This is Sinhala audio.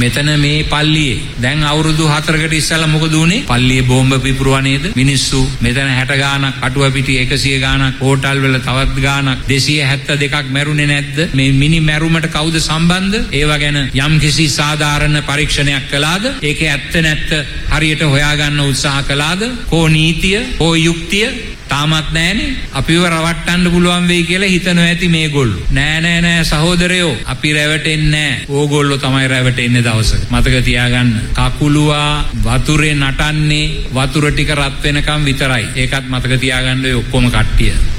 මෙතන මේ පල්ලියේ දැන් අවුරුදු 4කට ඉස්සෙල්ලා මොකද උනේ? පල්ලියේ බෝම්බ පිපුරුවා නේද? මිනිස්සු මෙතන 60 ගාණක්, අටුවපිටි 100 ගාණක්, හෝටල් වල තවත් ගාණක් 272ක් මැරුණේ නැද්ද? මේ මිනි මැරුමට කවුද සම්බන්ධ? ඒවා ගැන යම්කිසි සාධාරණ පරීක්ෂණයක් කළාද? ඒකේ ඇත්ත නැත්ත හරියට හොයාගන්න උත්සාහ කළාද? කෝ නීතිය, කෝ යුක්තිය තාමත් නැහනේ. අපිව රවට්ටන්න පුළුවන් වෙයි කියලා හිතනවා ඇති මේගොල්ලෝ. නෑ සහෝදරයෝ, අපි රැවටෙන්නේ නෑ. ඕගොල්ලෝ තමයි රැවටෙන්නේ දවසක. මතක තියාගන්න. කකුලුවා වතුරේ නටන්නේ වතුර ටික රත් වෙනකම් විතරයි. ඒකත් මතක තියාගන්න ඔය ඔක්කොම කට්ටිය.